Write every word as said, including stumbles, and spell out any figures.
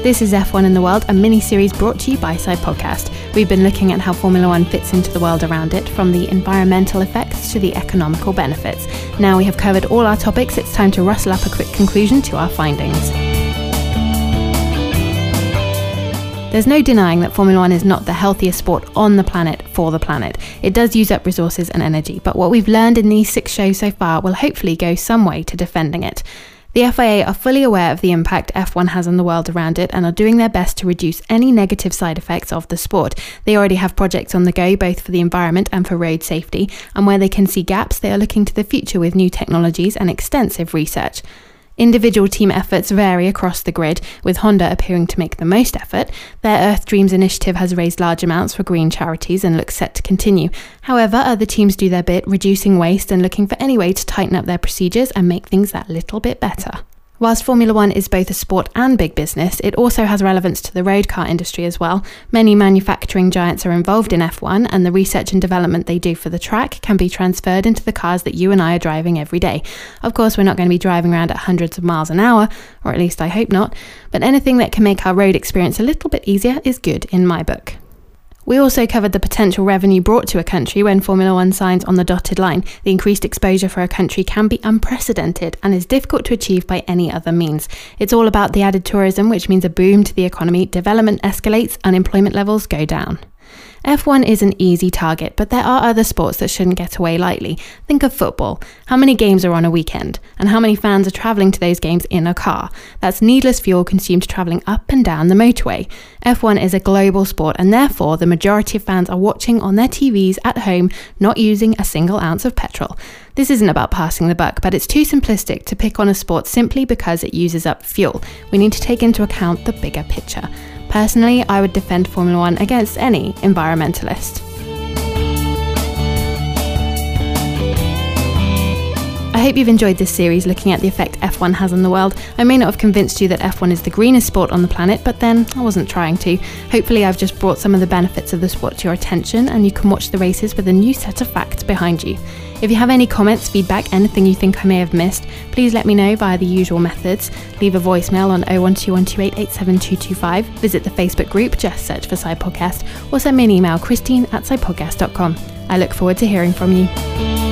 This is F one in the World, a mini-series brought to you by Side Podcast. We've been looking at how Formula One fits into the world around it, from the environmental effects to the economical benefits. Now we have covered all our topics, it's time to rustle up a quick conclusion to our findings. There's no denying that Formula One is not the healthiest sport on the planet for the planet. It does use up resources and energy, but what we've learned in these six shows so far will hopefully go some way to defending it. The F I A are fully aware of the impact F one has on the world around it and are doing their best to reduce any negative side effects of the sport. They already have projects on the go, both for the environment and for road safety, and where they can see gaps, they are looking to the future with new technologies and extensive research. Individual team efforts vary across the grid, with Honda appearing to make the most effort. Their Earth Dreams initiative has raised large amounts for green charities and looks set to continue. However, other teams do their bit, reducing waste and looking for any way to tighten up their procedures and make things that little bit better. Whilst Formula One is both a sport and big business, it also has relevance to the road car industry as well. Many manufacturing giants are involved in F one, and the research and development they do for the track can be transferred into the cars that you and I are driving every day. Of course, we're not going to be driving around at hundreds of miles an hour, or at least I hope not, but anything that can make our road experience a little bit easier is good in my book. We also covered the potential revenue brought to a country when Formula One signs on the dotted line. The increased exposure for a country can be unprecedented and is difficult to achieve by any other means. It's all about the added tourism, which means a boom to the economy, development escalates, unemployment levels go down. F one is an easy target, but there are other sports that shouldn't get away lightly. Think of football. How many games are on a weekend? And how many fans are travelling to those games in a car? That's needless fuel consumed travelling up and down the motorway. F one is a global sport, and therefore the majority of fans are watching on their T Vs at home, not using a single ounce of petrol. This isn't about passing the buck, but it's too simplistic to pick on a sport simply because it uses up fuel. We need to take into account the bigger picture. Personally, I would defend Formula One against any environmentalist. I hope you've enjoyed this series looking at the effect F one has on the world. I may not have convinced you that F one is the greenest sport on the planet, but then I wasn't trying to. Hopefully I've just brought some of the benefits of the sport to your attention and you can watch the races with a new set of facts behind you. If you have any comments, feedback, anything you think I may have missed, please let me know via the usual methods. Leave a voicemail on oh one two one two eight eight seven two two five, visit the Facebook group, just search for Side Podcast, or send me an email, christine at sidepodcast dot com. I look forward to hearing from you.